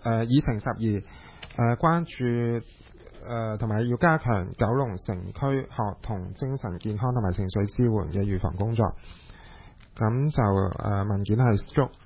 議程12關注同埋要加強九龍城區學童精神健康同埋情緒支援嘅預防工作。咁就文件係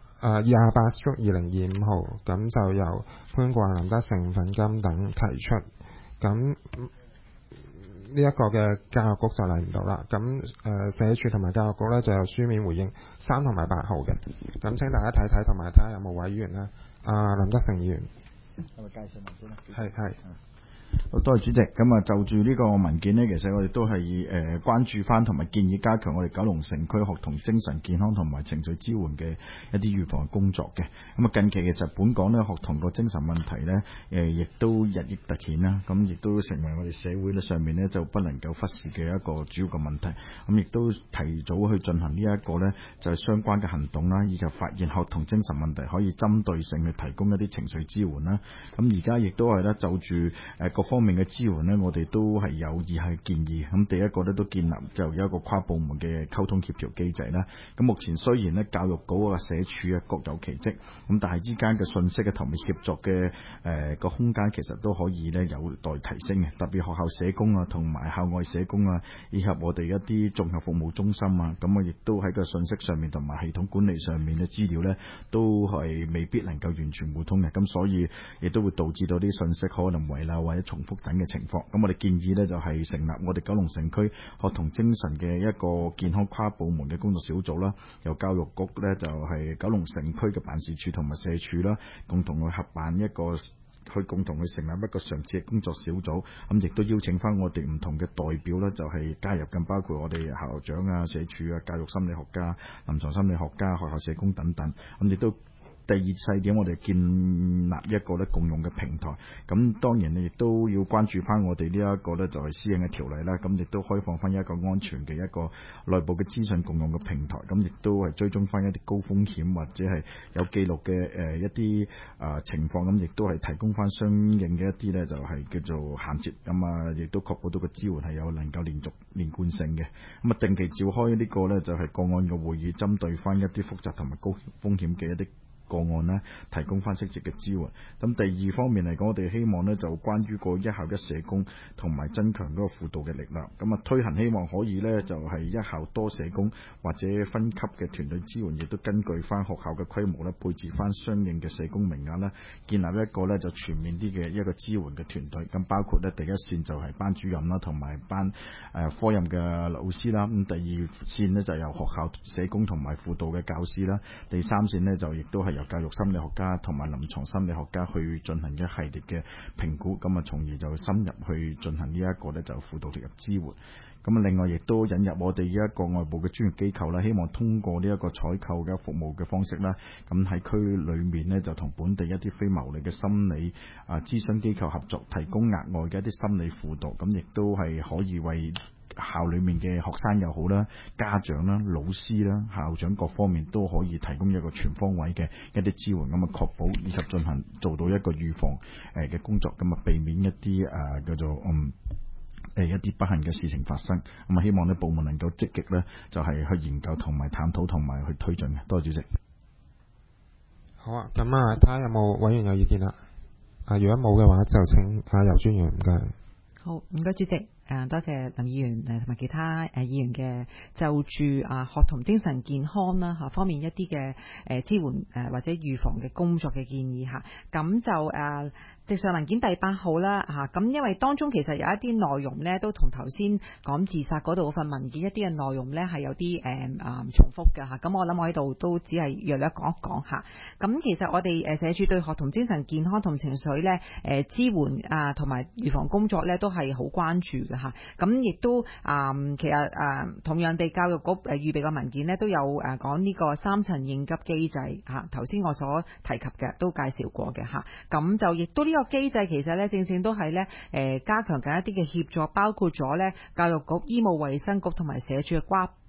28/2025 號，咁就由潘國林德成、粉金等提出。咁呢一個嘅教育局就嚟唔到啦。咁社署同埋教育局呢就有書面回應3同埋8號嘅。咁請大家睇睇同埋睇下有冇委員呢？林德成議員， 係咪介紹文件啊？ 係。 好多謝主席。咁啊，就住呢個文件呢，其實我哋都係關注翻同埋建議加強我哋九龍城區學童精神健康同埋情緒支援嘅一啲預防工作嘅。咁啊，近期其實本港呢學童個精神問題呢，亦都日益突顯啦。咁亦都成為我哋社會上面呢就不能夠忽視嘅一個主要嘅問題。咁亦都提早去進行呢一個呢，就係相關嘅行動啦，以及發現學童精神問題可以針對性去提供一啲情緒支援啦。咁而家亦都係咧就住各方面嘅支援呢，我哋都係有意係建議。咁第一個呢，都建立就有一個跨部門嘅溝通協調機制啦。咁目前雖然呢教育局啊、社署啊各有其職，咁但係之間嘅信息嘅同埋協作嘅個空間其實都可以呢有待提升嘅。特別學校社工啊，同埋校外社工啊，以及我哋一啲綜合服務中心啊，咁啊亦都喺個信息上面同埋系統管理上面嘅資料呢，都係未必能夠完全互通嘅。咁所以亦都會導致到啲信息可能遺漏或者重複等嘅情況。咁我哋建議呢，就係成立我哋九龍城區學童精神嘅一個健康跨部門嘅工作小組啦，由教育局呢，就係九龍城區嘅辦事處同埋社署啦，共同去合辦一個，去共同去成立一個常設嘅工作小組。咁亦都邀請翻我哋唔同嘅代表呢，就係加入緊，包括我哋校長啊、社署啊、教育心理學家、臨床心理學家、學校社工等等。咁亦都第二細點，我哋建立一個咧共用嘅平台。咁當然亦都要關注翻我哋呢一個咧就係私隱嘅條例啦。咁亦都開放翻一個安全嘅一個內部嘅資訊共用嘅平台。咁亦都係追蹤翻一啲高風險或者係有記錄嘅一啲情況。咁亦都係提供翻相應嘅一啲咧就係叫做銜接。咁啊，亦都確保到個支援係有能夠連貫性嘅。咁啊，定期召開呢個咧就係個案嘅會議，針對翻一啲複雜同埋高風險嘅一啲個案呢，提供翻適切嘅支援。咁第二方面嚟講，我哋希望呢就關於個一校一社工同埋增強嗰個輔導嘅力量。咁啊，推行希望可以呢就係一校多社工或者分級嘅團隊支援，亦都根據翻學校嘅規模呢，配置翻相應嘅社工名額啦，建立一個呢就全面啲嘅一個支援嘅團隊。咁包括呢第一線就係班主任啦，同埋科任嘅老師啦。咁第二線呢就由學校社工同埋輔導嘅教師啦。第三線呢就亦都係由教育心理學家同埋臨床心理學家去進行一系列嘅評估，咁啊，從而就深入去進行呢一個咧就輔導及支援。咁啊，另外亦都引入我哋呢一個外部嘅專業機構啦，希望通過呢一個採購嘅服務嘅方式啦，咁喺區裏面呢，就同本地一啲非牟利嘅心理諮詢機構合作，提供額外嘅一啲心理輔導，咁亦都係可以為校裏面嘅學生又好啦、家長啦、老師啦、校長各方面都可以提供一個全方位嘅一啲支援，咁啊確保以及進行做到一個預防嘅工作，咁啊避免一啲叫做一啲不幸嘅事情發生。咁啊希望呢部門能夠積極呢，就係去研究同埋探討同埋去推進嘅。多謝主席。 好啊，咁啊睇下有冇委員有意見啦。如果冇嘅話，就請游專員唔該。 好，唔該主席。多謝林議員同埋其他議員嘅就住學童精神健康啦方面一啲嘅支援或者預防嘅工作嘅建議嚇。咁就直上文件第8號啦嚇。咁因為當中其實有一啲內容呢，都同頭先講自殺嗰度份文件一啲嘅內容呢係有啲重複嘅嚇。咁我諗我喺度都只係略略講一講嚇。咁其實我哋社署對學童精神健康同情緒呢支援同埋預防工作呢都係好關注嘅。咁亦都其實同樣地，教育局預備嘅文件呢都有講呢個3層應急機制嚇。頭先我所提及嘅都介紹過嘅嚇。咁就亦都呢個機制其實呢正正都係呢加強緊一啲嘅協助，包括咗呢教育局、醫務衛生局同埋社署嘅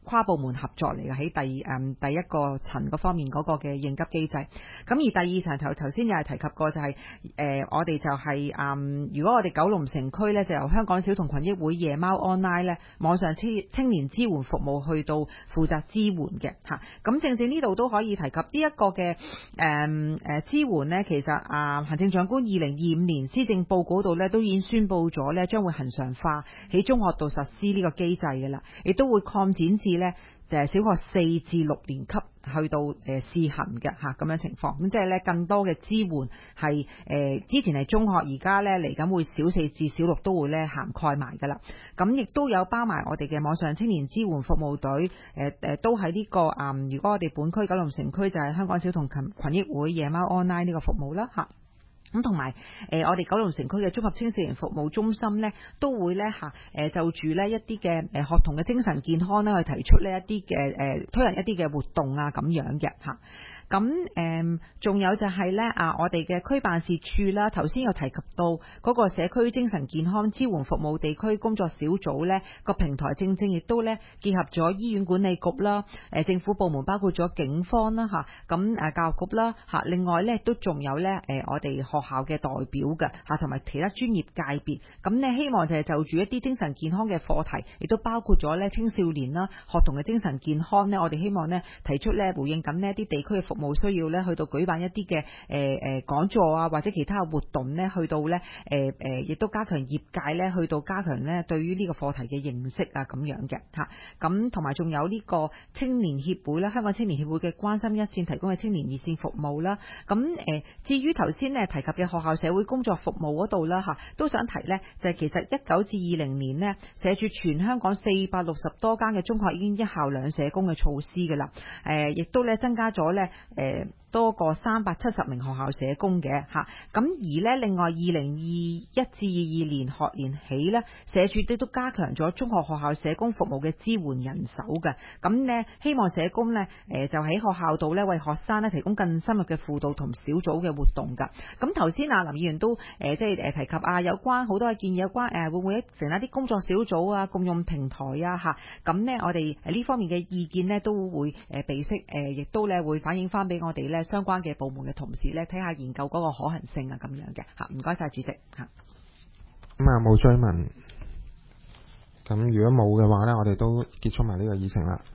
跨部門合作嚟嘅，喺第一個層嗰方面嗰個嘅應急機制。咁而第二層頭先又係提及過，就係我哋就係如果我哋九龍城區咧，就由香港小童群益會夜貓 online 咧網上青年支援服務去到負責支援嘅嚇。咁正正呢度都可以提及呢一個嘅支援呢，其實行政長官2025年施政報告度咧都已經宣布咗咧，將會恆常化喺中學度實施呢個機制嘅啦，亦都會擴展至咧小學4至6年級去到試行嘅嚇咁樣情況。咁即係咧更多嘅支援係之前係中學，而家咧嚟緊會小4至小6都會咧涵蓋埋噶啦。咁亦都有包埋我哋嘅網上青年支援服務隊都喺呢個如果我哋本區九龍城區就係香港小童群益會夜貓 online 呢個服務啦嚇。咁同埋我哋九龍城區嘅綜合青少年服務中心呢，都會呢就住呢一啲嘅學童嘅精神健康呢，去提出呢一啲嘅推行一啲嘅活動啊咁樣嘅嚇。咁仲有就係咧我哋嘅區辦事處啦，頭先有提及到嗰個社區精神健康支援服務地區工作小組咧個平台，正正亦都咧結合咗醫院管理局啦、政府部門包括咗警方啦咁教育局啦另外咧都仲有咧我哋學校嘅代表嘅同埋其他專業界別，咁咧希望就係就住一啲精神健康嘅課題，亦都包括咗咧青少年啦、學童嘅精神健康咧，我哋希望咧提出咧回應緊呢一啲地區嘅服務需要咧，去到舉辦一啲嘅講座啊，或者其他嘅活動咧，去到咧亦都加強業界咧，去到加強咧對於呢個課題嘅認識啊，咁樣嘅嚇。咁同埋仲有呢個青年協會啦，香港青年協會嘅關心一線提供嘅青年熱線服務啦。咁至於頭先咧提及嘅學校社會工作服務嗰度啦都想提咧，就係其實19至20年呢，社署全香港460多間嘅中學已經一校兩社工嘅措施㗎啦。亦都咧增加咗咧多過370名學校社工嘅嚇。咁而咧另外2021至22年學年起咧，社署都加強咗中學學校社工服務嘅支援人手嘅。咁咧希望社工咧就喺學校度咧為學生咧提供更深入嘅輔導同小組嘅活動㗎。咁頭先林議員都即係提及有關好多嘅建議，有關會唔會成立啲工作小組啊、共用平台啊嚇。咁咧我哋呢方面嘅意見咧都會備悉亦都咧會反映翻俾我哋咧相關嘅部門嘅同事咧睇下研究嗰個可行性啊咁樣嘅嚇。唔該晒主席嚇。 咁冇追問，咁如果冇嘅話咧，我哋都結束埋呢個議程啦。